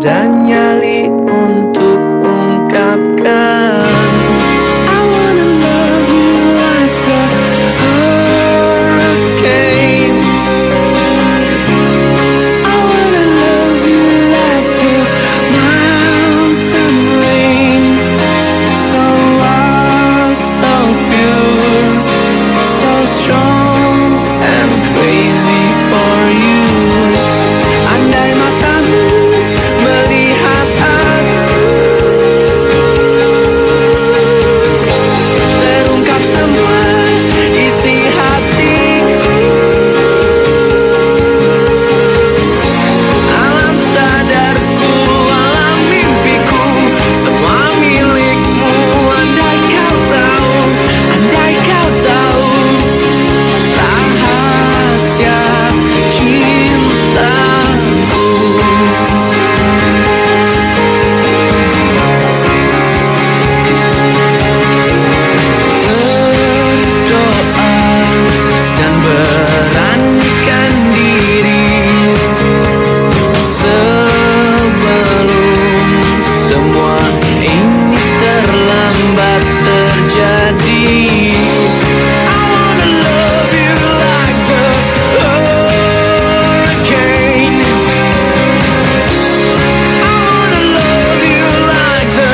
dan nyali untuk ungkapkan. I wanna love you like the hurricane. I wanna love you like the mountain rain. So wild, so pure, so strong and crazy for you. Andai matamu melihat aku, terungkap semua isi hatiku. Alam sadarku, alam mimpiku, semua milikmu. Andai kau tahu, andai kau tahu rahasia cintaku. Berdoa dan beranikan diri sebelum semua ini terlambat terjadi. I wanna love you like the hurricane. I wanna love you like the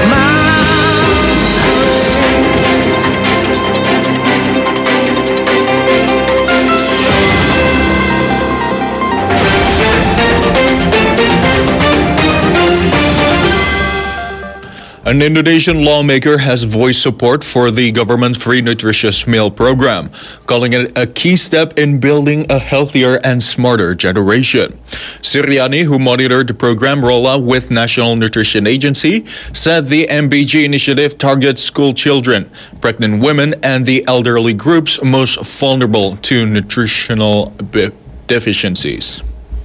An Indonesian lawmaker has voiced support for the government free nutritious meal program, calling it a key step in building a healthier and smarter generation. Suryani, who monitored the program rollout with National Nutrition Agency, said the MBG initiative targets school children, pregnant women, and the elderly groups most vulnerable to nutritional deficiencies.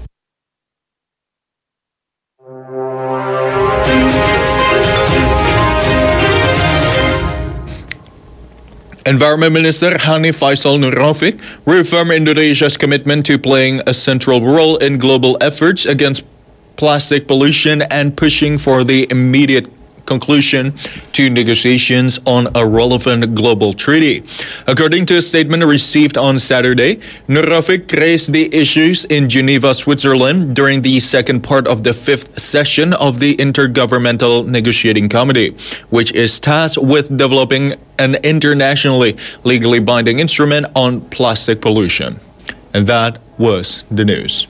Environment Minister Hanif Faisal Nurrafiq reaffirmed Indonesia's commitment to playing a central role in global efforts against plastic pollution and pushing for the immediate conclusion to negotiations on a relevant global treaty. According to a statement received on Saturday, Nurrafiq raised the issues in Geneva, Switzerland during the second part of the fifth session of the Intergovernmental Negotiating Committee, which is tasked with developing an internationally legally binding instrument on plastic pollution. And that was the news.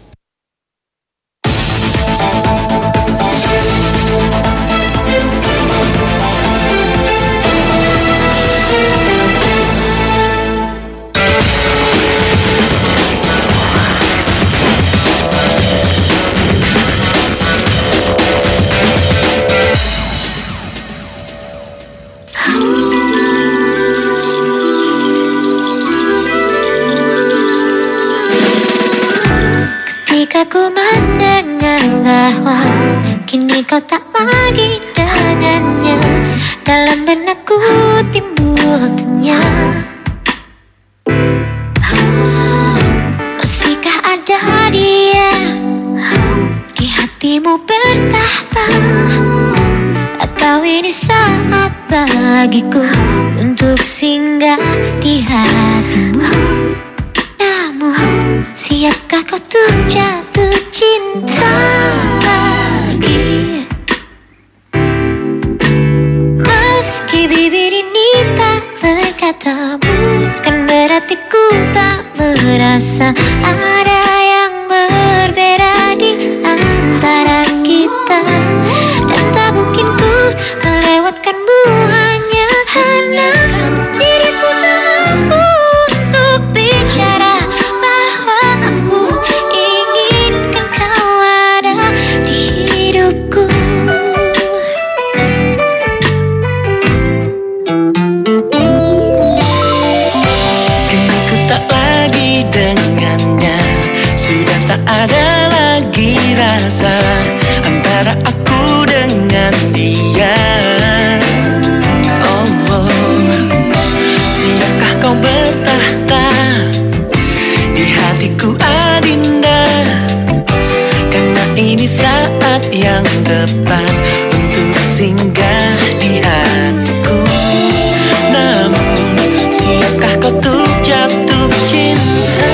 Ketika ku mendengar bahwa kini kau tak lagi dengannya, dalam benakku timbul tanya, masihkah ada dia di hatimu bertahta, atau ini saat bagiku untuk singgah di hatimu? Namun, siapkah kau tuh jatuh cinta lagi? Meski bibir ini tak berkata, bukan berarti ku tak merasa ada yang berbeda di antara kita. Dan tak mungkin ku melewatkanmu hanya karena diriku tak mampu untuk bicara bahwa aku inginkan kau ada di hidupku. Kini ku tak lagi dengannya, sudah tak ada lagi rasa antara aku dengan dia. Siapkah kau bertahta di hatiku Adinda? Karena ini saat yang tepat untuk singgah di hatiku. Namun siapkah kau untuk jatuh cinta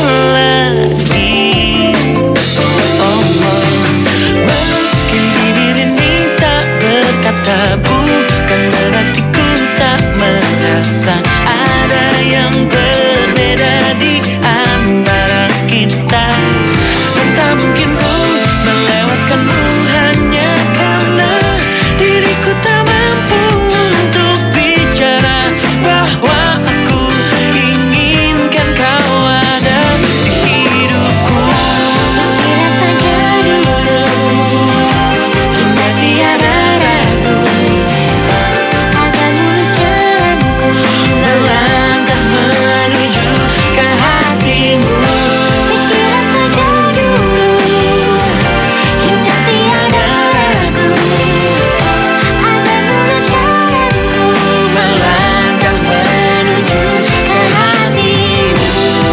lagi? Oh, meski bibir ini tak berkata, bukan berarti ku tak merasa ada yang berbeda di antara kita. Dan tak mungkin ku melewatkanmu hanya karena diriku tak mampu untuk bicara bahwa aku inginkan kau ada di hidupku. Kira saja dulu, hingga tiada ragu, akan mulus jalanku Melangkah menuju ke hatimu. Kira saja dulu, hingga tiada ragu, akan mulus jalanku Melangkah menuju ke hatimu.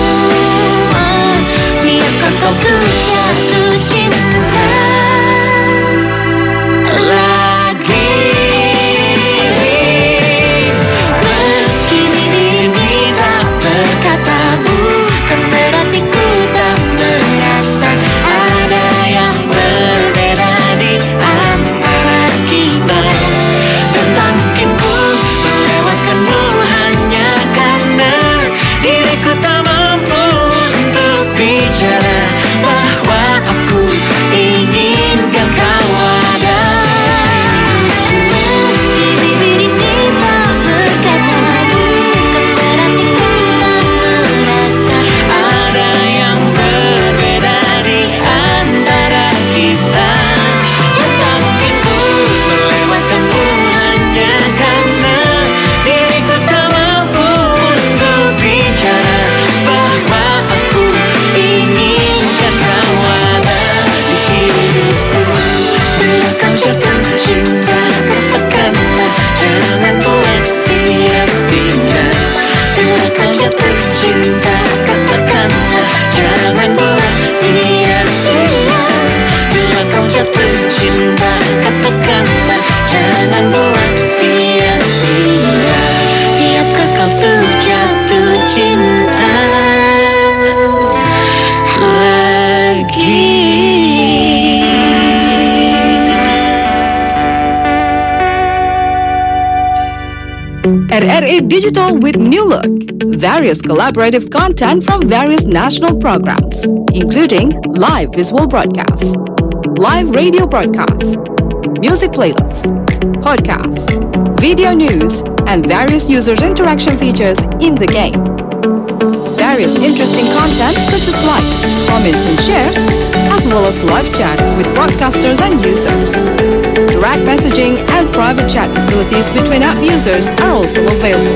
Siapkah kau untuk jatuh cinta lagi. Meski bibir ini tak berkata, bukan berarti ku tak merasa ada yang berbeda di antara kita. Dan tak mungkin ku melewatkanmu hanya karena diriku tak mampu untuk bicara bahwa aku inginkan kau ada. Meski bibir ini tak berkata, bukan berarti ku tak merasa Ada yang berbeda di antara kita. Dan tak mungkin ku melewatkanmu hanya karena diriku tak mampu untuk bicara bahwa aku inginkan kau ada di hidupku. Bila kau jatuh cinta, katakanlah, jangan buat sia-sia. Bila kau jatuh cinta, katakanlah, jangan buat sia-sia. Bila kau jatuh cinta, katakanlah, jangan buat sia-sia. Siapkah kau untuk jatuh cinta lagi? RRI Digital with New Look. Various collaborative content from various national programs, including live visual broadcasts, live radio broadcasts, music playlists, podcasts, video news, and various users' interaction features in the game. Various interesting content such as likes, comments, and shares, as well as live chat with broadcasters and users. Direct messaging and private chat facilities between app users are also available.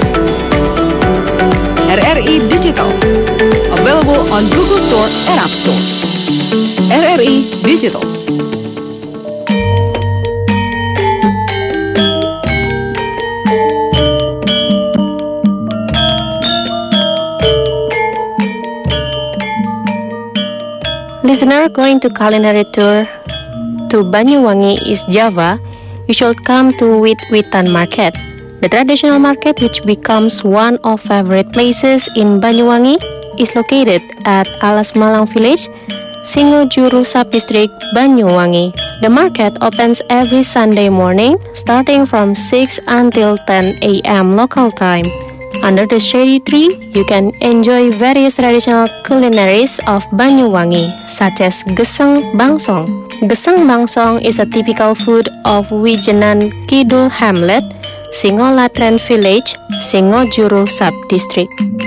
RRI Digital, available on Google Store and App Store. RRI Digital. Listener going to culinary tour to Banyuwangi, East Java, you should come to Wit-Witan Market. The traditional market, which becomes one of favorite places in Banyuwangi, is located at Alas Malang Village, Singojuru Sub-District, Banyuwangi. The market opens every Sunday morning, starting from 6 until 10 a.m. local time. Under the shady tree, you can enjoy various traditional culinaries of Banyuwangi, such as Geseng Bangsong. Geseng Bangsong is a typical food of Wijenan Kidul Hamlet, Singolatren Village, Singojuru Sub-District.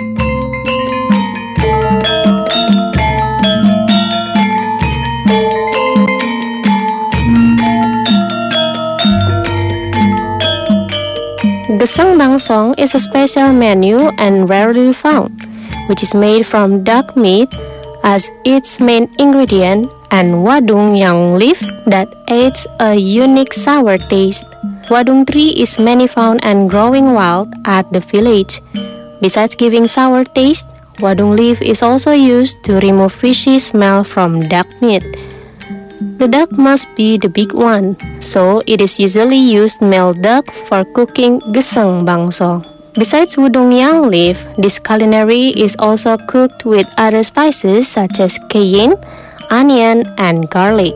Geseng Bangsong is a special menu and rarely found, which is made from duck meat as its main ingredient and wadung yang leaf that adds a unique sour taste. Wadung tree is many found and growing wild at the village. Besides giving sour taste, wadung leaf is also used to remove fishy smell from duck meat. The duck must be the big one, so it is usually used male duck for cooking gesang bangso. Besides wudong yang leaf, this culinary is also cooked with other spices such as cayenne, onion, and garlic.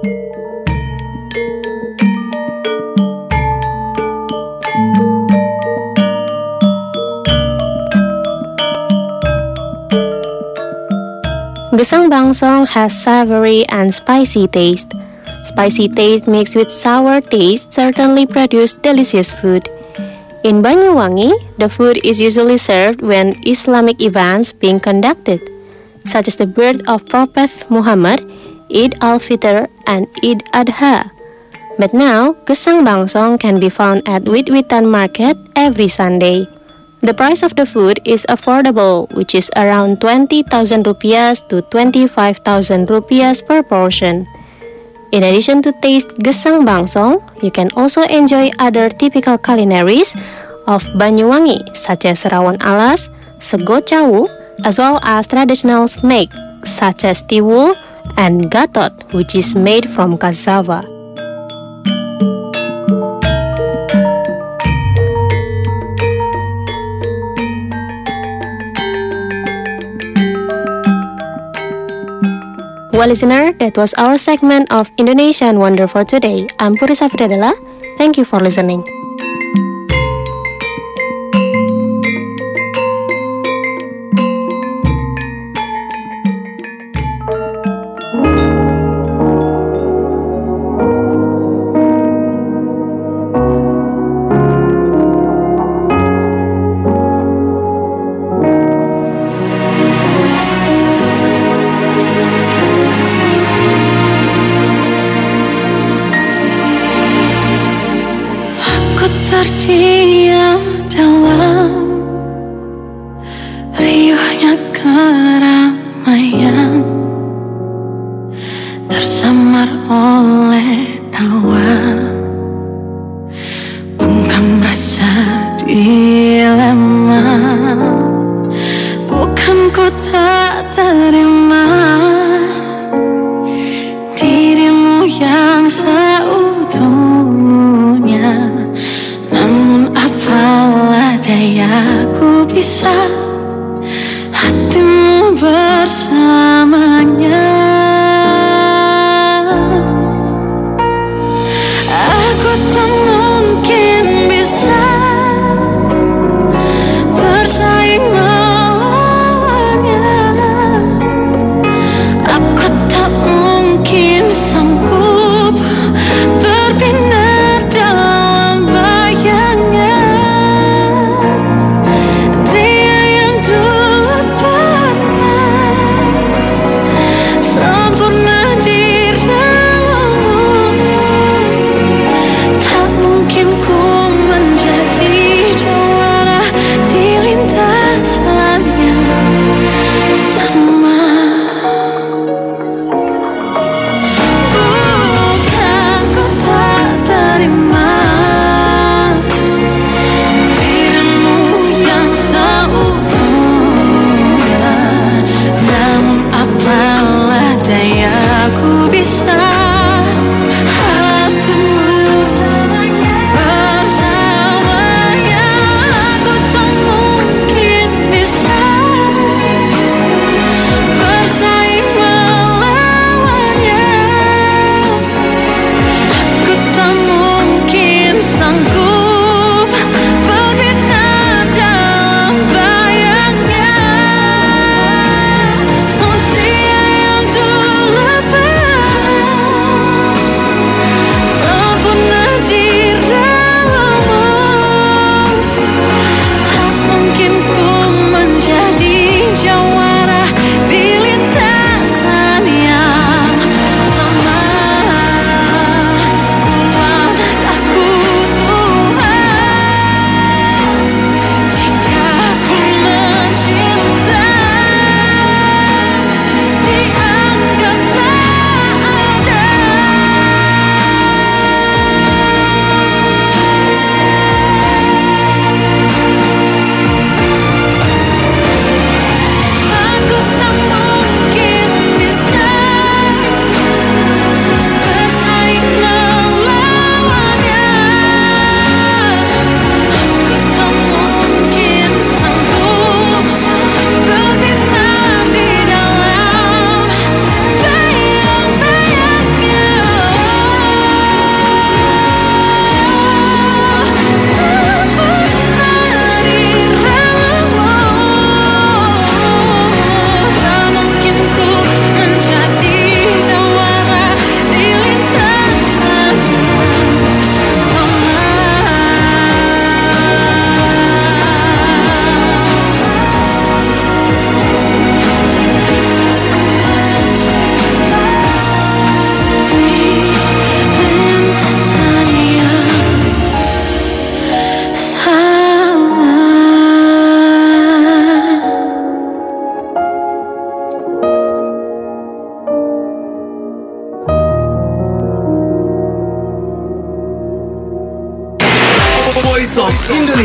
Gesang bangsong has savory and spicy taste. Spicy taste mixed with sour taste certainly produce delicious food. In Banyuwangi, the food is usually served when Islamic events being conducted, such as the birth of Prophet Muhammad, Eid al-Fitr, and Eid Adha. But now, gesang bangsong can be found at Wit-Witan Market every Sunday. The price of the food is affordable, which is around 20,000 rupiahs to 25,000 rupiahs per portion. In addition to taste gesang bangsong, you can also enjoy other typical culinaries of Banyuwangi, such as rawon alas, sego cawu, as well as traditional snack such as tiwul and gatot, which is made from cassava. Well, listener, that was our segment of Indonesian Wonder for today. I'm Purisa Fidadela. Thank you for listening.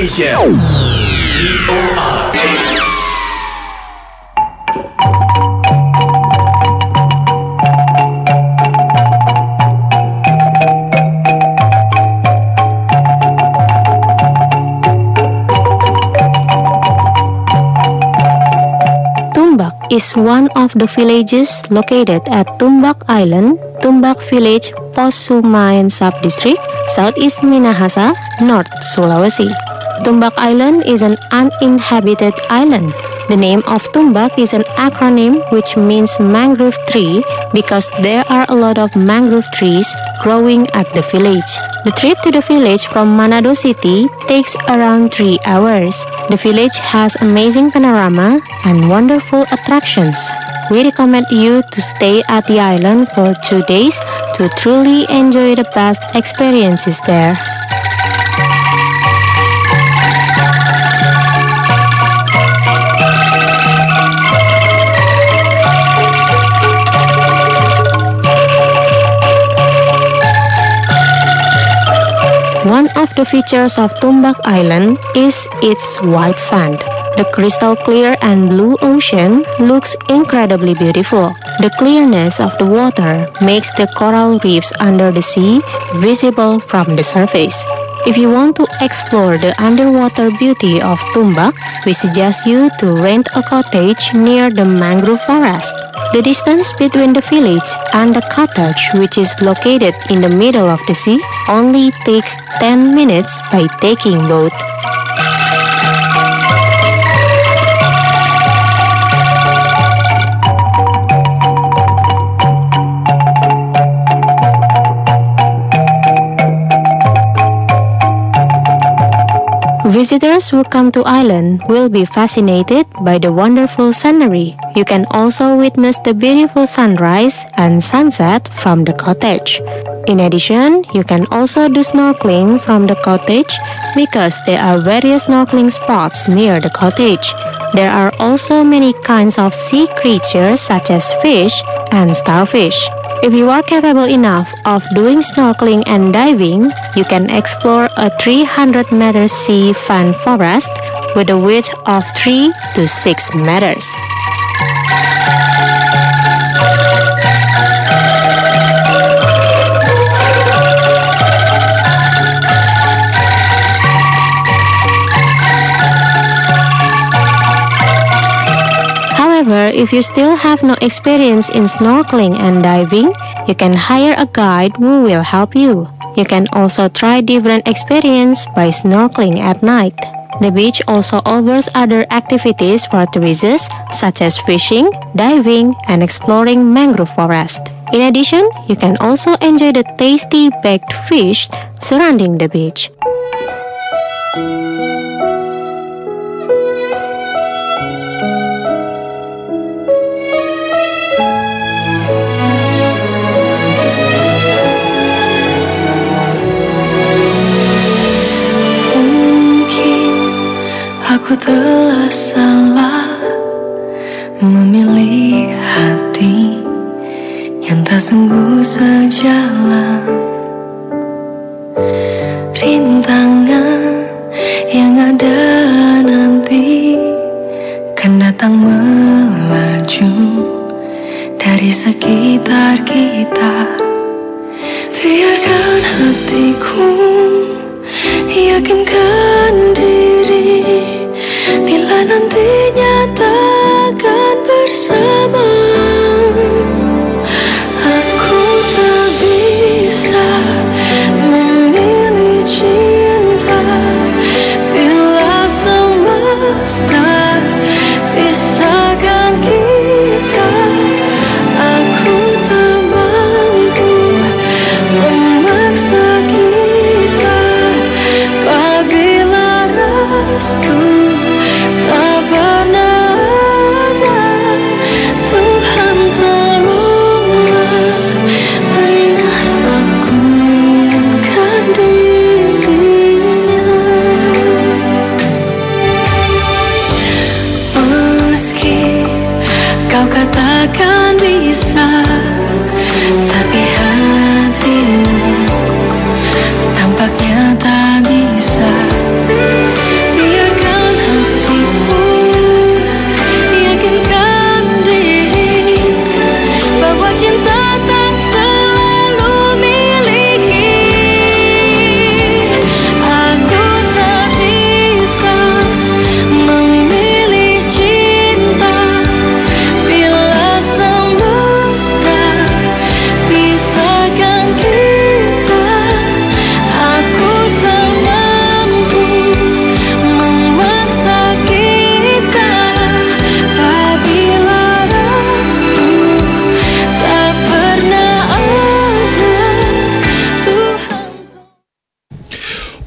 Indonesia. VOA. Tumbak is one of the villages located at Tumbak Island, Tumbak Village, Posumayan Subdistrict, Southeast Minahasa, North Sulawesi. Tumbak Island is an uninhabited island. The name of Tumbak is an acronym which means mangrove tree because there are a lot of mangrove trees growing at the village. The trip to the village from Manado City takes around 3 hours. The village has amazing panorama and wonderful attractions. We recommend you to stay at the island for 2 days to truly enjoy the best experiences there. One of the features of Tumbak Island is its white sand. The crystal clear and blue ocean looks incredibly beautiful. The clearness of the water makes the coral reefs under the sea visible from the surface. If you want to explore the underwater beauty of Tumbak, we suggest you to rent a cottage near the mangrove forest. The distance between the village and the cottage, which is located in the middle of the sea, only takes 10 minutes by taking boat. Visitors who come to island will be fascinated by the wonderful scenery. You can also witness the beautiful sunrise and sunset from the cottage. In addition, you can also do snorkeling from the cottage because there are various snorkeling spots near the cottage. There are also many kinds of sea creatures such as fish and starfish. If you are capable enough of doing snorkeling and diving, you can explore a 300-meter sea fan forest with a width of 3 to 6 meters. However, if you still have no experience in snorkeling and diving, you can hire a guide who will help you. You can also try different experience by snorkeling at night. The beach also offers other activities for tourists such as fishing, diving, and exploring mangrove forest. In addition, you can also enjoy the tasty baked fish surrounding the beach. Aku telah salah memilih hati yang tak sungguh sejalan. Rintangan yang ada nanti kan datang melaju dari sekitar kita. Biarkan hatiku yakinkan diri bila nantinya takkan bersama. Aku tak bisa memilih cinta bila semesta pisahkan kita. Aku tak mampu memaksa kita apabila restu tak pernah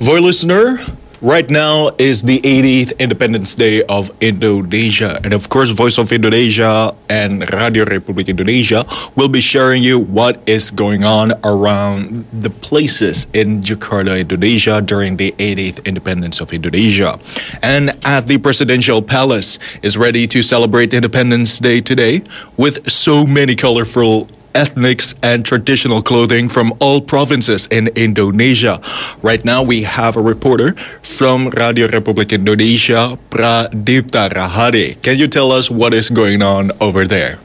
For listener, right now is the 80th Independence Day of Indonesia. And of course, Voice of Indonesia and Radio Republik Indonesia will be sharing you what is going on around the places in Jakarta, Indonesia during the 80th Independence of Indonesia. And at the Presidential Palace is ready to celebrate Independence Day today with so many colorful ethnics and traditional clothing from all provinces in Indonesia. Right now, we have a reporter from Radio Republik Indonesia, Pradipta Rahade. Can you tell us what is going on over there?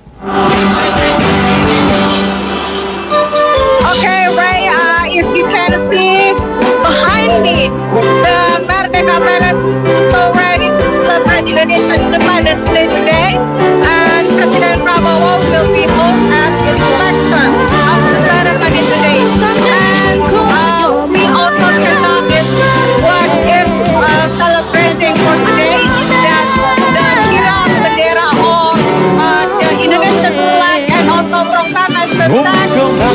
Okay, Ray, if you can see behind me, the Merdeka Palace is so ready to celebrate Indonesian Independence Day today. And President Prabowo will be host as inspector of the ceremony today. And we also can notice what is celebrating for today, that the kirap bendera or the Indonesian flag and also proclamation flags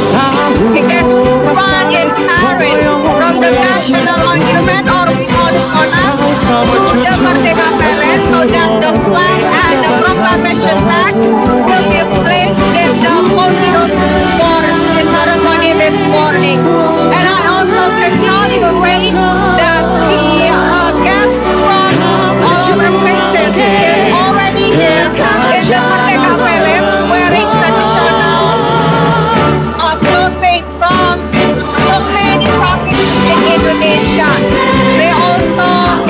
is run in parade from the National Monument, or we call it Monas, to the Merdeka Palace, so that the flag and the proclamation flags will be placed in the podium for the ceremony this morning. And I also can tell you, Ray, that the guests from all over places is already here in the Merdeka Palace wearing traditional clothing from so many provinces in Indonesia. They also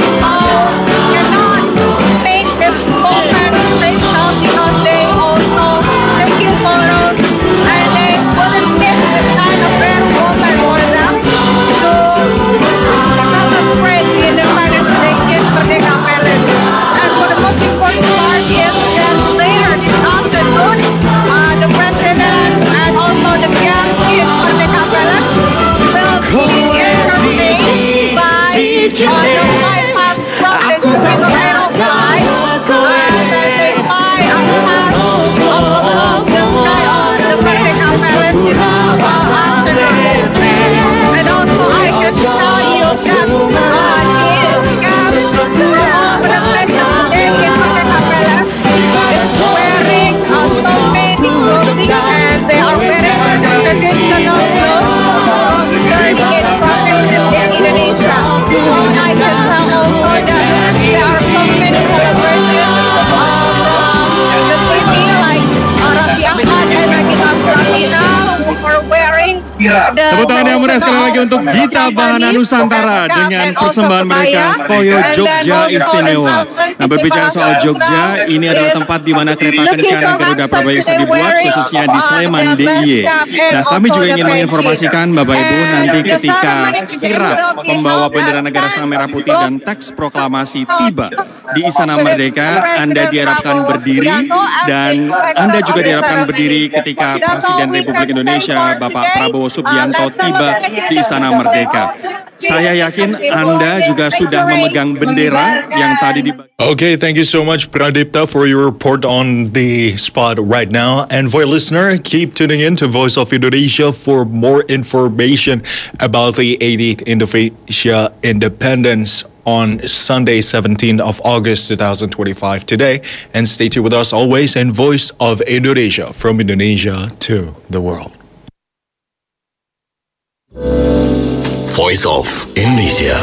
cannot make this moment special because they also taking photos, and they wouldn't miss this kind of rare moment for them to celebrate the Independence Day in Merdeka Palace. And for the most important part is that later this afternoon, the president and also the guests in Merdeka Palace will be entertained by the fly-past trumpets with the aeroplane, and then they fly past above the sky of the Merdeka Palace this afternoon. And also I can tell you that the guests from all the places today in Merdeka Palace is wearing so many clothing, and they are wearing traditional clothes from 38 provinces in Indonesia. And I can tell also that there are so many celebrities from the city like Raffi Ahmad and Nagita Slavina who are wearing the Tepuk tangan yang meriah sekali lagi untuk Gita Bahana Nusantara dengan persembahan mereka Koyo Jogja Istimewa. Nah, berbicara soal Jogja, ini adalah tempat di mana kereta kencana Garuda Prabayaksa dibuat, khususnya di Sleman DIY. Nah, kami juga ingin menginformasikan Bapak Ibu, nanti ketika kirap membawa bendera negara sang merah putih dan teks proklamasi tiba di Istana Merdeka, Anda diharapkan berdiri, dan Anda juga diharapkan berdiri ketika Presiden Republik Indonesia Bapak Prabowo Subianto tiba di Istana Merdeka. Saya yakin Anda juga sudah memegang bendera yang tadi dibagi. Okay, thank you so much, Pradipta, for your report on the spot right now. And for a listener, keep tuning in to Voice of Indonesia for more information about the 80th Indonesia Independence on Sunday, 17th of August, 2025 today. And stay tuned with us always in Voice of Indonesia, from Indonesia to the world. Voice of Indonesia.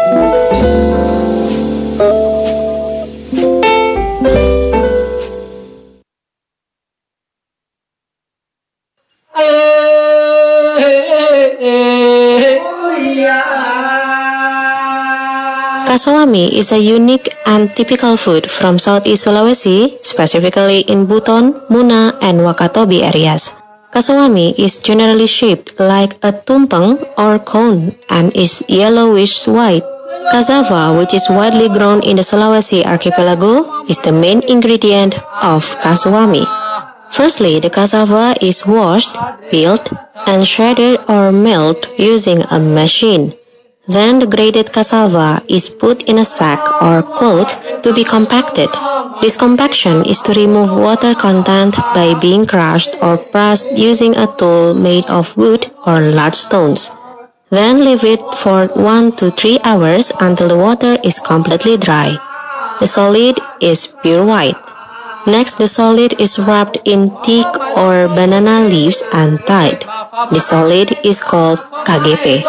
Kasawami is a unique and typical food from Southeast Sulawesi, specifically in Buton, Muna, and Wakatobi areas. Kasawami is generally shaped like a tumpeng or cone and is yellowish-white. Cassava, which is widely grown in the Sulawesi archipelago, is the main ingredient of kasawami. Firstly, the cassava is washed, peeled, and shredded or milled using a machine. Then the grated cassava is put in a sack or cloth to be compacted. This compaction is to remove water content by being crushed or pressed using a tool made of wood or large stones. Then leave it for 1 to 3 hours until the water is completely dry. The solid is pure white. Next, the solid is wrapped in teak or banana leaves and tied. The solid is called KGP.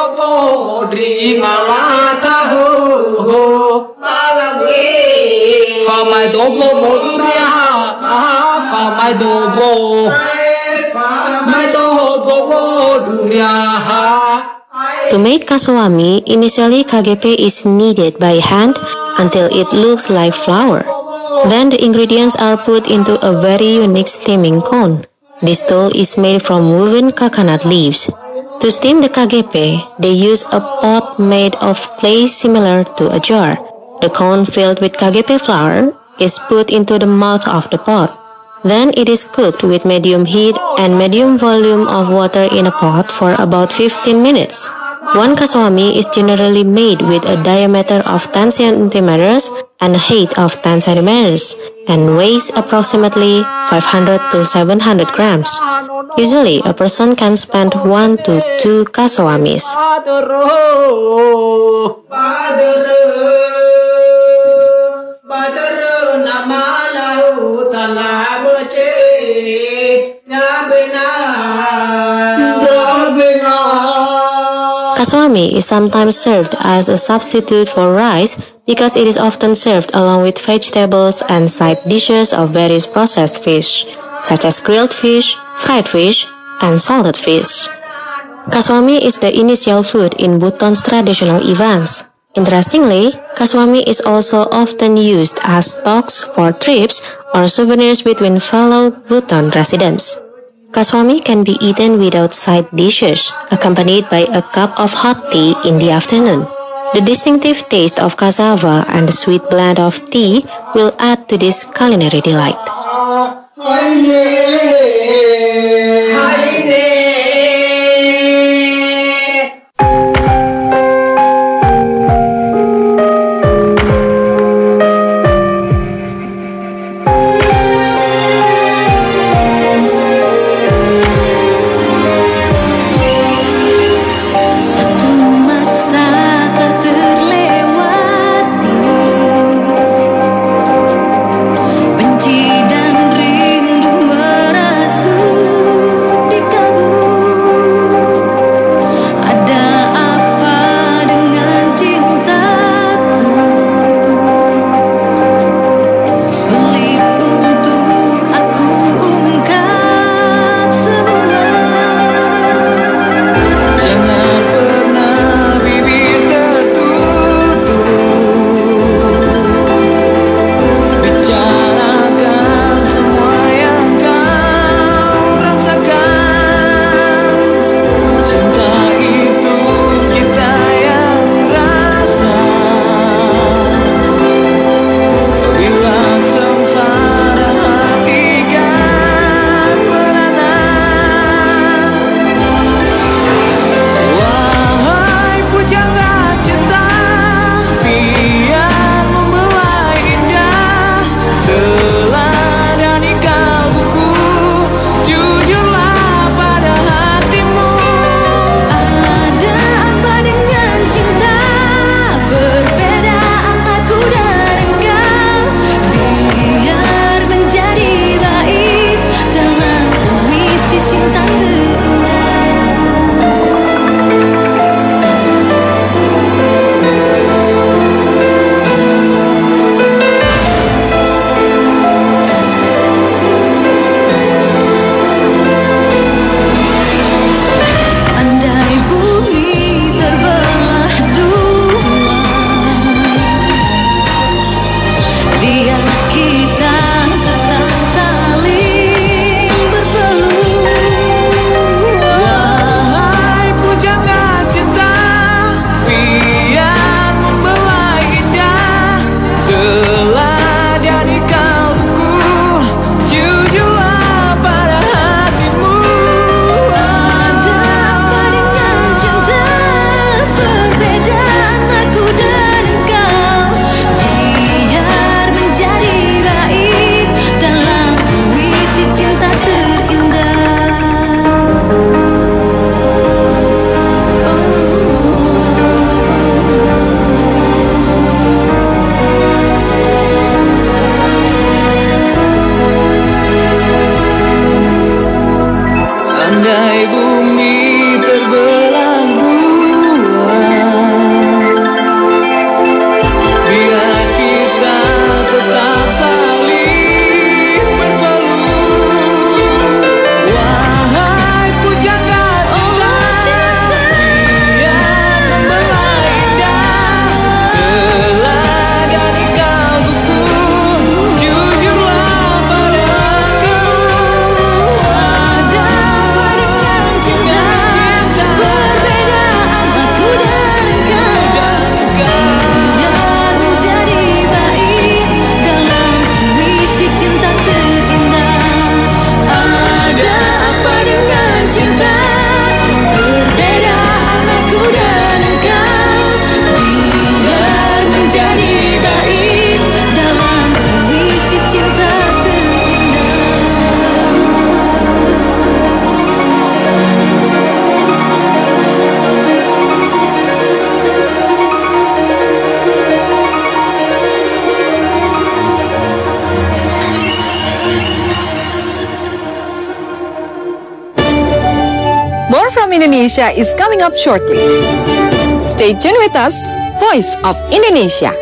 To make kaswami, initially KGP is kneaded by hand until it looks like flour. Then the ingredients are put into a very unique steaming cone. This tool is made from woven coconut leaves. To steam the KGP, they use a pot made of clay similar to a jar. The cone filled with KGP flour is put into the mouth of the pot. Then it is cooked with medium heat and medium volume of water in a pot for about 15 minutes. One kaswami is generally made with a diameter of 10 centimeters and a height of 10 centimeters and weighs approximately 500 to 700 grams. Usually, a person can spend 1 to 2 kaswamis. Kaswami is sometimes served as a substitute for rice because it is often served along with vegetables and side dishes of various processed fish, such as grilled fish, fried fish, and salted fish. Kaswami is the initial food in Bhutan's traditional events. Interestingly, kaswami is also often used as talks for trips or souvenirs between fellow Bhutan residents. Kaswami can be eaten without side dishes, accompanied by a cup of hot tea in the afternoon. The distinctive taste of cassava and the sweet blend of tea will add to this culinary delight. Benci dan rindu merasa Andai bumi terbelah dua, biar kita tetap saling berpeluh. Wahai pujangga cinta, biar membelah indah teladani kalbuku. Jujurlah padaku, ada apa dengan cinta? Perbedaan aku dan engkau, biar menjadi baik dalam puisi cinta terindah. Ada apa dengan cinta? Perbedaan aku dan engkau, biar menjadi baik dalam puisi cinta terindah. More from Indonesia is coming up shortly. Stay tuned with us, Voice of Indonesia.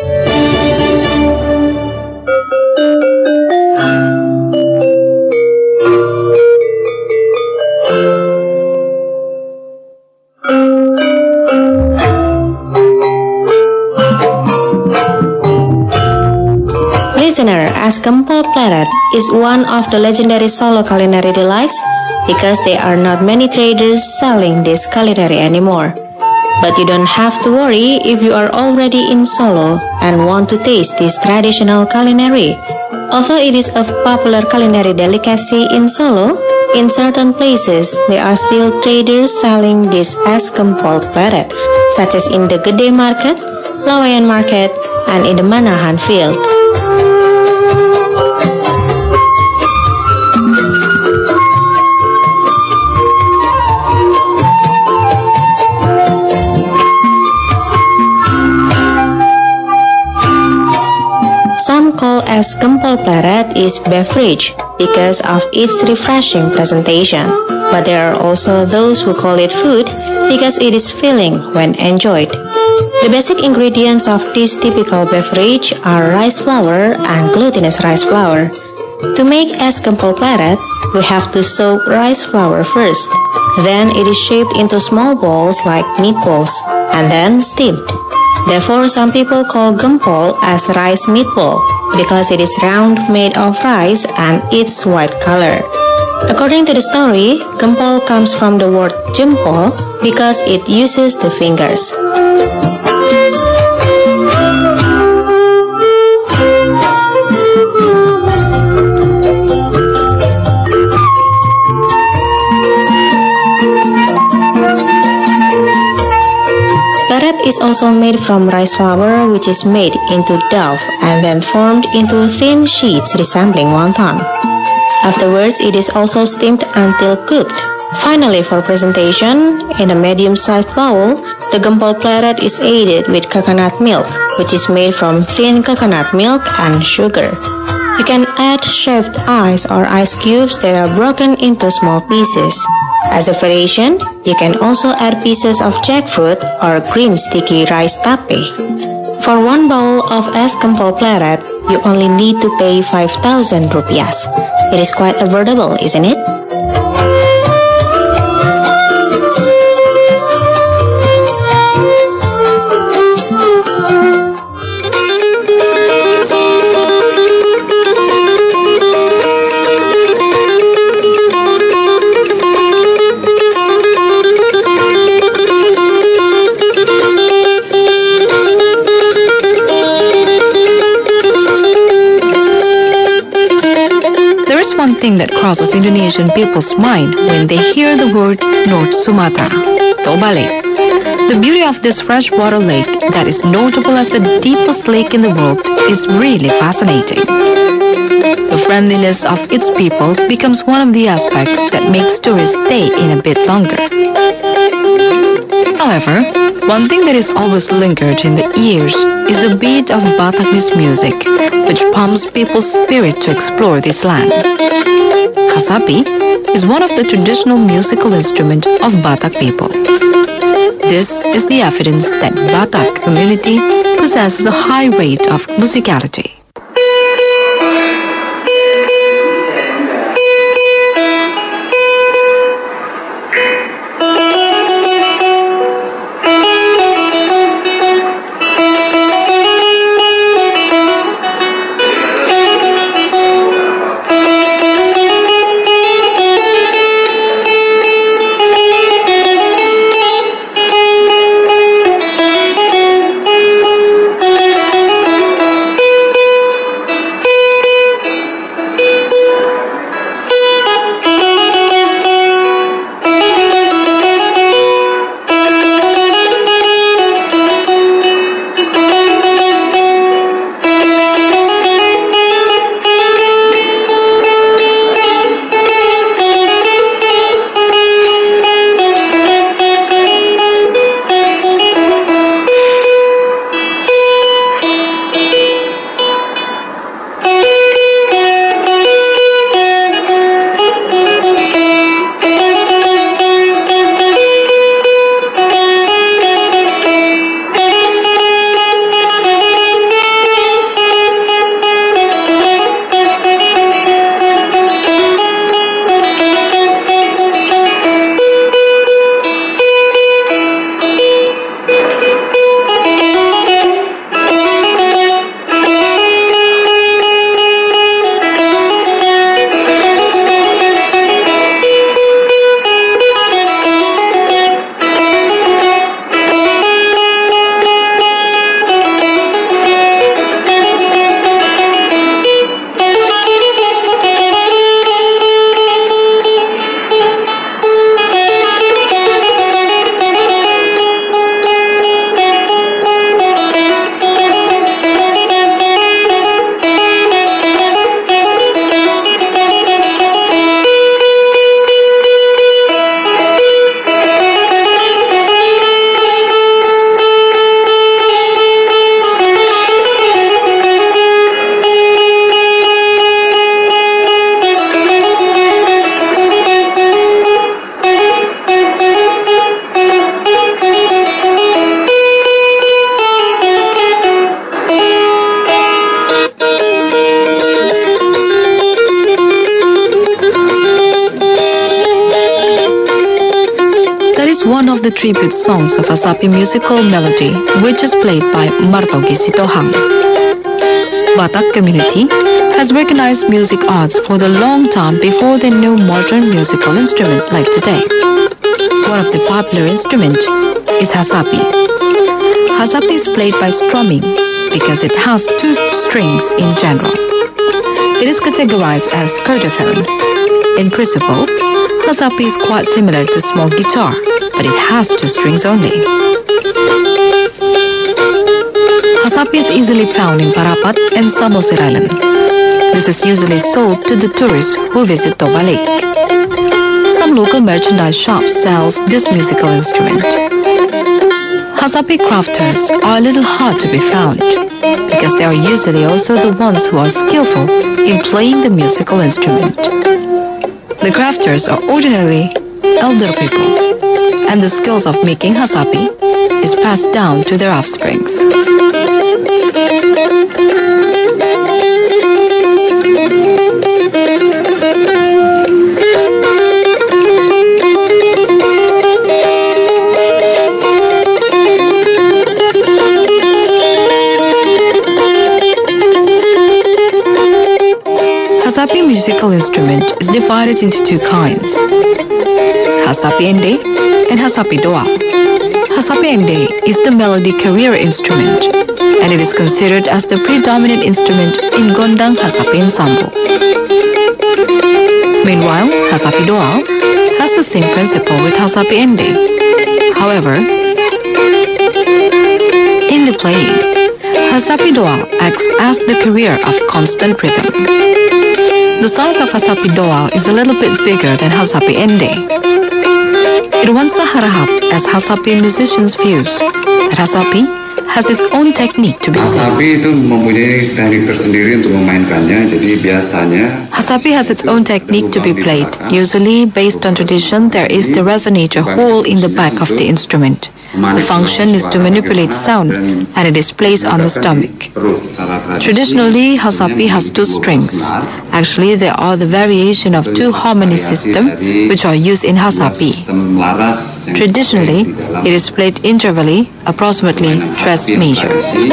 Listener, as Gempol Pleret is one of the legendary Solo culinary delights because there are not many traders selling this culinary anymore. But you don't have to worry if you are already in Solo and want to taste this traditional culinary. Although it is a popular culinary delicacy in Solo, in certain places there are still traders selling this as Gempol Pleret, such as in the Gede Market, Lawayan Market, and in the Manahan Field. Some call as Gempol Pleret is beverage because of its refreshing presentation, but there are also those who call it food because it is filling when enjoyed. The basic ingredients of this typical beverage are rice flour and glutinous rice flour. To make es Gempol Pleret, we have to soak rice flour first. Then it is shaped into small balls like meatballs and then steamed. Therefore, some people call gempol as rice meatball because it is round, made of rice, and its white color. According to the story, gempol comes from the word jempol because it uses the fingers. Pleret is also made from rice flour, which is made into dough and then formed into thin sheets resembling wonton. Afterwards, it is also steamed until cooked. Finally, for presentation, in a medium-sized bowl, the Gempol Pleret is aided with coconut milk, which is made from thin coconut milk and sugar. You can add shaved ice or ice cubes that are broken into small pieces. As a variation, you can also add pieces of jackfruit or green sticky rice tape. For one bowl of es Gempol Pleret, you only need to pay 5,000 rupiahs. It is quite affordable, isn't it? One thing that crosses Indonesian people's mind when they hear the word North Sumatra, Tobale. The beauty of this freshwater lake that is notable as the deepest lake in the world is really fascinating. The friendliness of its people becomes one of the aspects that makes tourists stay in a bit longer. However, one thing that is always lingered in the ears is the beat of Bataknis music, which pumps people's spirit to explore this land. Hasapi is one of the traditional musical instruments of Batak people. This is the evidence that Batak community possesses a high rate of musicality. One of the tribute songs of Hasapi musical melody, which is played by Martogi Sitohang. Batak community has recognized music arts for the long time before they knew modern musical instrument like today. One of the popular instrument is Hasapi. Hasapi is played by strumming because it has two strings in general. It is categorized as curtaphone. In principle, Hasapi is quite similar to small guitar, but it has two strings only. Hasapi is easily found in Parapat and Samosir Island. This is usually sold to the tourists who visit Toba Lake. Some local merchandise shops sell this musical instrument. Hasapi crafters are a little hard to be found because they are usually also the ones who are skillful in playing the musical instrument. The crafters are ordinarily elder people, and the skills of making Hasapi is passed down to their offsprings. Hasapi musical instrument is divided into two kinds, Hasapi Ende and Hasapi Doa. Hasapi Ende is the melody carrier instrument, and it is considered as the predominant instrument in Gondang Hasapi ensemble. Meanwhile, Hasapi Doa has the same principle with Hasapi Ende. However, in the playing, Hasapi Doa acts as the carrier of constant rhythm. The size of Hasapi Doa is a little bit bigger than Hasapi Ende. Irwansa Harahap as Hasapi musicians views that Hasapi has its own technique to be played. Hasapi itu mempunyai teknik tersendiri untuk memainkannya. Jadi biasanya Hasapi has its own technique to be played. Usually, based on tradition, there is the resonator hole in the back of the instrument. The function is to manipulate sound, and it is placed on the stomach. Traditionally, Hasapi has two strings. Actually, there are the variation of two harmony system which are used in Hasapi. Traditionally, it is played intervally, approximately tres measure.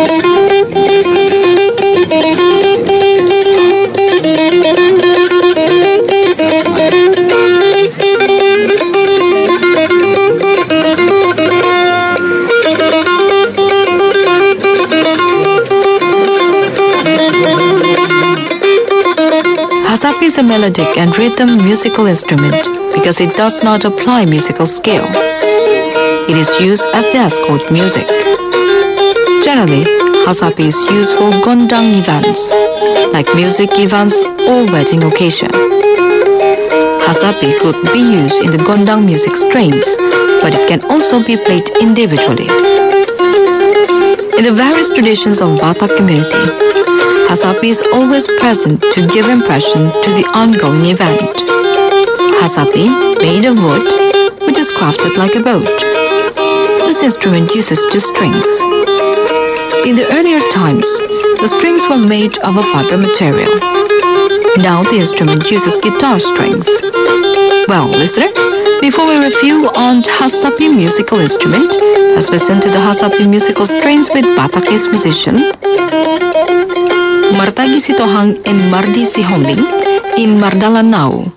Hasapi is a melodic and rhythm musical instrument because it does not apply musical scale. It is used as the escort music. Generally, Hasapi is used for gondang events, like music events or wedding occasion. Hasapi could be used in the gondang music strains, but it can also be played individually. In the various traditions of Batak community, Hasapi is always present to give impression to the ongoing event. Hasapi, made of wood, which is crafted like a boat. This instrument uses two strings. In the earlier times, the strings were made of a fiber material. Now the instrument uses guitar strings. Well, listener, before we review on Hasapi musical instrument, let's listen to the Hasapi musical strains with Batakese musician Martagi Sitohang and Mardi Sihombing in Mardalanau.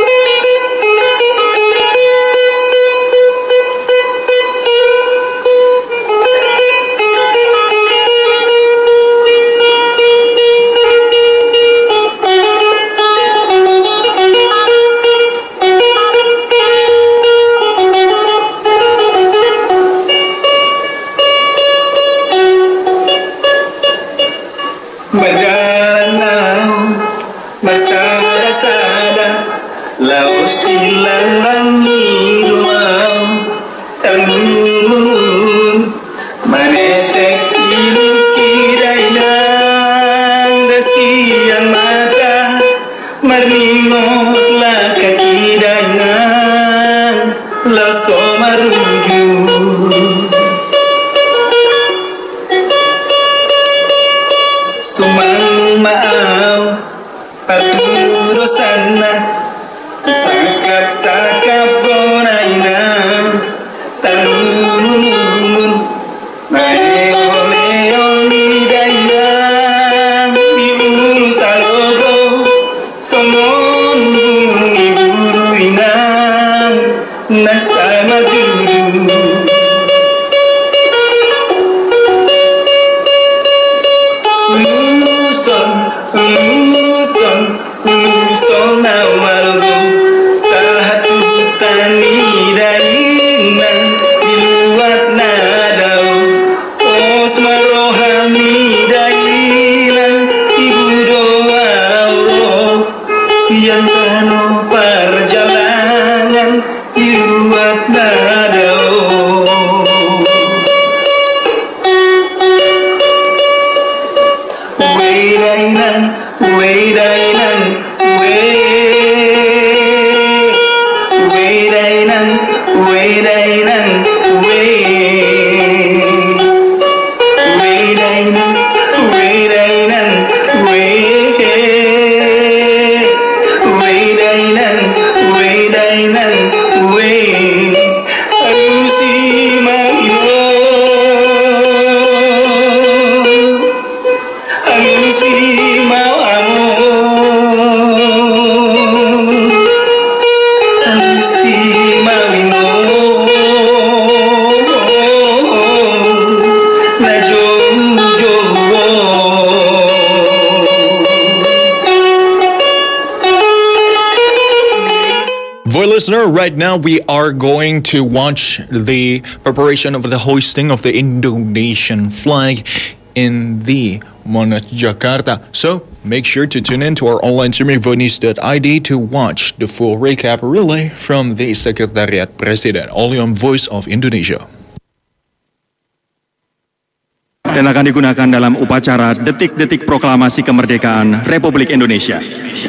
Listener, right now we are going to watch the preparation of the hoisting of the Indonesian flag in the Monas Jakarta. So make sure to tune in to our online streaming voice.id to watch the full recap relay from the Secretariat Presiden, only on Voice of Indonesia. dan akan digunakan dalam upacara detik-detik proklamasi kemerdekaan Republik Indonesia.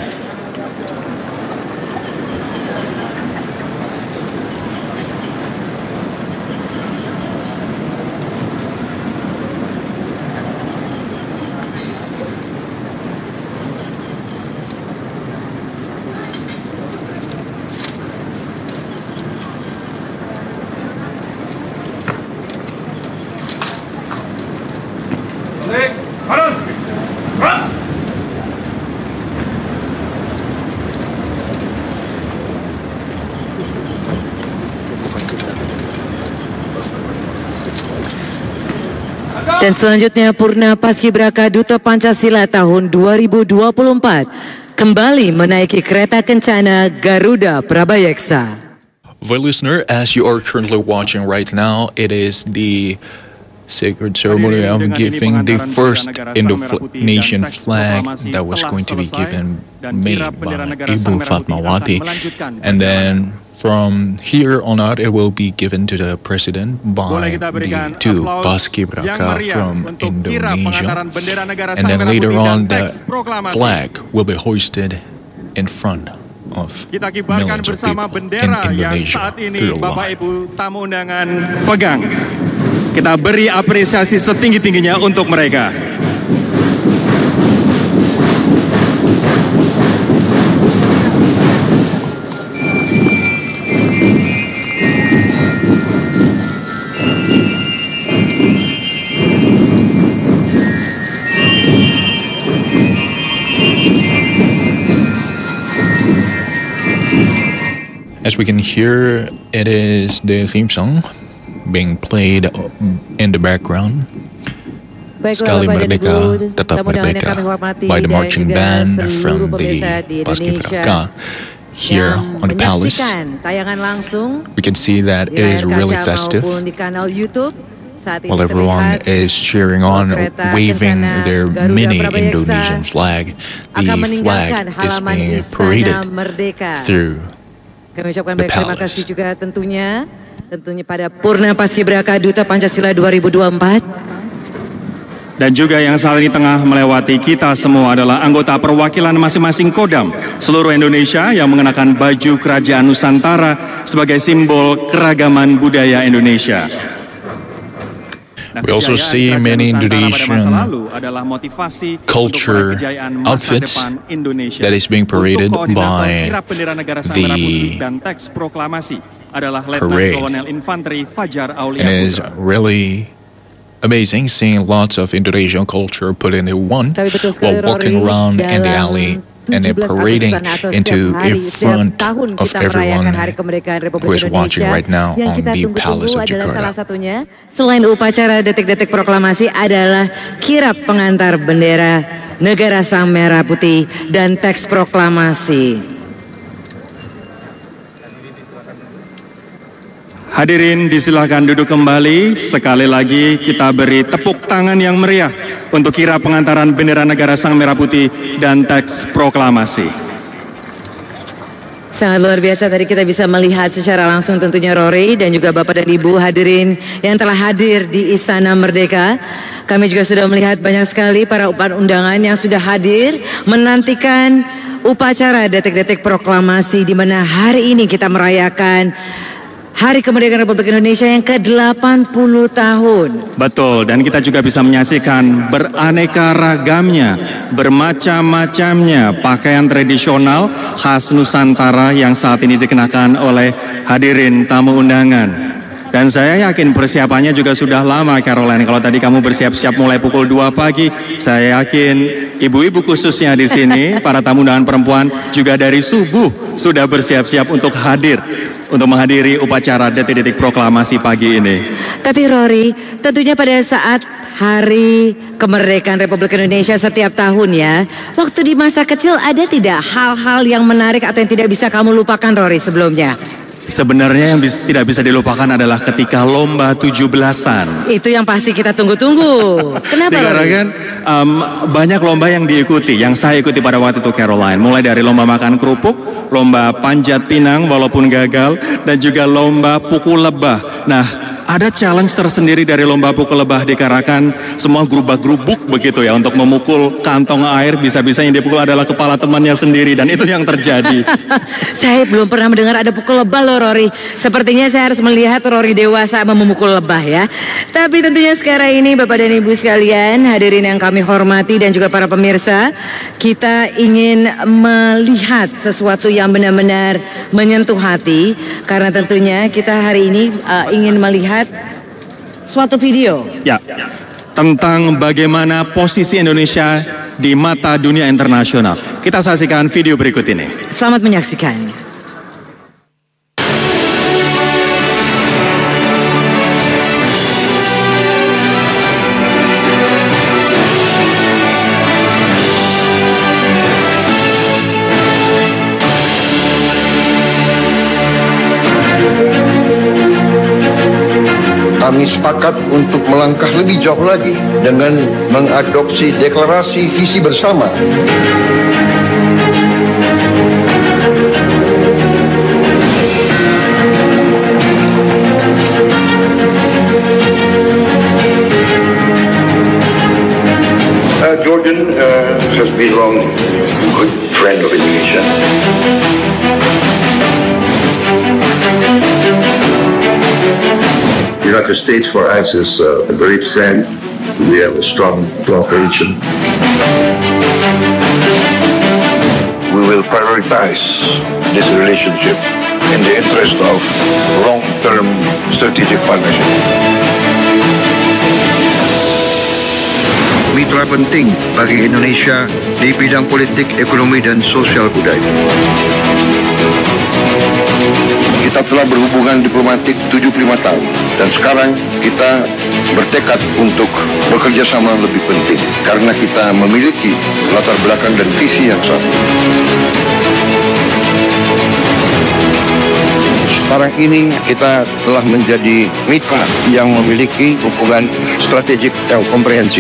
Dan selanjutnya Purna Paskibraka Duta Pancasila tahun 2024 kembali menaiki kereta kencana Garuda Prabayeksa. Well, listener, as you are currently watching right now, it is the sacred ceremony of giving the first Indonesian flag that was going to be given made by Ibu Fatmawati. And then from here on out, it will be given to the president by the two Paskibraka from Indonesia. And then later on, the flag will be hoisted in front of Kita kibarkan millions of bersama people in bendera yang Indonesia saat ini through Bapak life. Ibu tamu undangan pegang. Kita beri apresiasi setinggi-tingginya untuk mereka. As we can hear, it is the theme song being played in the background. Sekali Merdeka, Tetap Merdeka by the marching band from the Paskibraka here on the palace. Tayangan langsung We can see that it is really festive maupun di kanal YouTube. Saat ini while everyone terlihat is cheering on, kereta waving kencana their Garuda mini Prabayeksa Indonesian flag. akan The meninggalkan flag is halaman being Istana paraded Merdeka. through Kami ucapkan the banyak terima palace. kasih juga tentunya pada Purna Paskibraka Duta Pancasila 2024. Dan juga yang saat ini tengah melewati kita semua adalah anggota perwakilan masing-masing Kodam seluruh Indonesia yang mengenakan baju Kerajaan Nusantara sebagai simbol keragaman budaya Indonesia. We also see many Indonesian culture outfits that is being paraded by the parade. And it is really amazing seeing lots of Indonesian culture put into one while walking around in the alley and then parading into in front of everyone who is watching right now on the Palace of adalah salah Jakarta. satunya. Selain upacara detik-detik proklamasi adalah kirap pengantar bendera negara sang merah putih dan teks proklamasi. Hadirin disilakan duduk kembali. Sekali lagi kita beri tepuk tangan yang meriah untuk kirap pengantaran bendera negara sang merah putih dan teks proklamasi. Sangat luar biasa tadi kita bisa melihat secara langsung tentunya Rory dan juga Bapak dan Ibu hadirin yang telah hadir di Istana Merdeka. Kami juga sudah melihat banyak sekali para undangan yang sudah hadir menantikan upacara detik-detik proklamasi di mana hari ini kita merayakan Hari Kemerdekaan Republik Indonesia yang ke-80 tahun. Betul, dan kita juga bisa menyaksikan beraneka ragamnya, bermacam-macamnya pakaian tradisional khas Nusantara yang saat ini dikenakan oleh hadirin tamu undangan. Dan saya yakin persiapannya juga sudah lama, Caroline. Kalau tadi kamu bersiap-siap mulai pukul 2 pagi, saya yakin ibu-ibu khususnya di sini, para tamu undangan perempuan juga dari subuh sudah bersiap-siap untuk hadir, untuk menghadiri upacara detik-detik proklamasi pagi ini. Tapi Rory, tentunya pada saat Hari Kemerdekaan Republik Indonesia setiap tahun ya, waktu di masa kecil ada tidak hal-hal yang menarik atau yang tidak bisa kamu lupakan Rory sebelumnya? Sebenarnya yang tidak bisa dilupakan adalah ketika lomba 17-an. Itu yang pasti kita tunggu-tunggu. Kenapa Rory? Dikarenakan banyak lomba yang diikuti, yang saya ikuti pada waktu itu Caroline. Mulai dari lomba makan kerupuk, lomba panjat pinang walaupun gagal, dan juga lomba pukul lebah. Nah, ada challenge tersendiri dari lomba pukul lebah di Karakan. Semua gerubak-gerubuk begitu ya untuk memukul kantong air. Bisa-bisa yang dipukul adalah kepala temannya sendiri dan itu yang terjadi. Saya belum pernah mendengar ada pukul lebah loh Rory. Sepertinya saya harus melihat Rory dewasa memukul lebah ya. Tapi tentunya sekarang ini Bapak dan Ibu sekalian, hadirin yang kami hormati dan juga para pemirsa, kita ingin melihat sesuatu yang benar-benar menyentuh hati. Karena tentunya kita hari ini ingin melihat suatu video. Ya, tentang bagaimana posisi Indonesia di mata dunia internasional. Kita saksikan video berikut ini. Selamat menyaksikan. Kami sepakat untuk melangkah lebih jauh lagi dengan mengadopsi deklarasi visi bersama. Jordan has been long a good friend of Indonesia. The United States for us is a great friend. We have a strong cooperation. We will prioritize this relationship in the interest of long-term strategic partnership. Mitra penting bagi Indonesia di bidang politik, ekonomi, dan sosial budaya. Kita telah berhubungan diplomatik 75 tahun dan sekarang kita bertekad untuk bekerja sama lebih penting karena kita memiliki latar belakang dan visi yang sama. Sekarang ini kita telah menjadi mitra yang memiliki hubungan strategik yang komprehensif.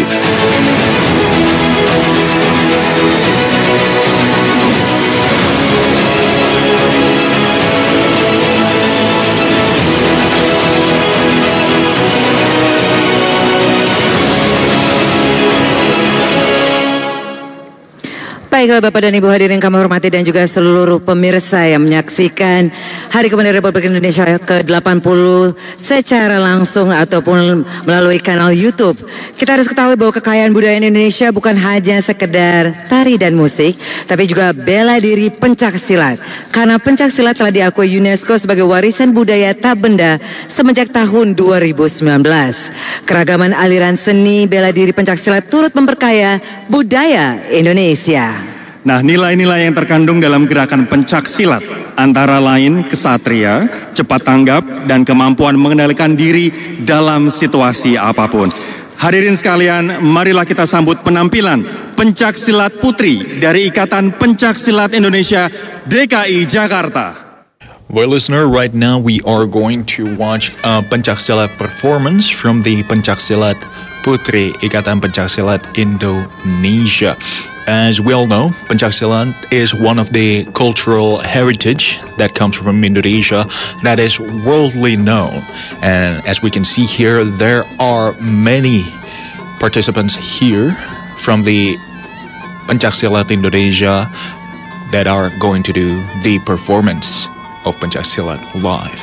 Baiklah Bapak dan Ibu hadirin kami hormati dan juga seluruh pemirsa yang menyaksikan Hari Kemerdekaan Republik Indonesia ke-80 secara langsung ataupun melalui kanal YouTube. Kita harus ketahui bahwa kekayaan budaya Indonesia bukan hanya sekedar tari dan musik, tapi juga bela diri pencak silat. Karena pencak silat telah diakui UNESCO sebagai warisan budaya tak benda semenjak tahun 2019. Keragaman aliran seni bela diri pencak silat turut memperkaya budaya Indonesia. Nah, nilai-nilai yang terkandung dalam gerakan pencak silat antara lain kesatria, cepat tanggap, dan kemampuan mengendalikan diri dalam situasi apapun. Hadirin sekalian, marilah kita sambut penampilan pencak silat putri dari Ikatan Pencak Silat Indonesia DKI Jakarta. Well, listener, right now we are going to watch a Pencak Silat performance from the Pencak Silat Putri Ikatan Pencak Silat Indonesia. As we all know, Pencak Silat is one of the cultural heritage that comes from Indonesia that is worldly known. And as we can see here, there are many participants here from the Pencak Silat Indonesia that are going to do the performance of Pencak Silat live.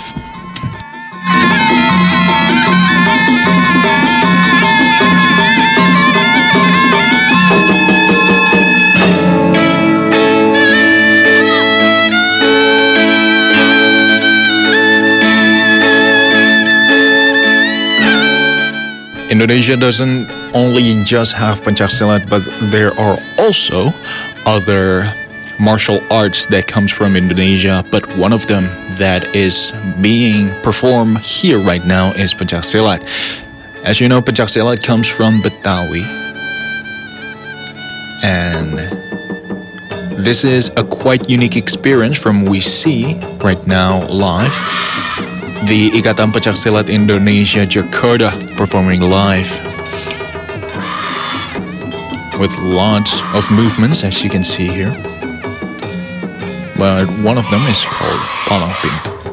Indonesia doesn't only just have Pencak Silat, but there are also other martial arts that comes from Indonesia, but one of them that is being performed here right now is Pencak Silat. As you know, Pencak Silat comes from Betawi, and this is a quite unique experience from we see right now live. The Ikatan Pencak Silat Indonesia Jakarta performing live with lots of movements, as you can see here. But one of them is called Palang Pintu.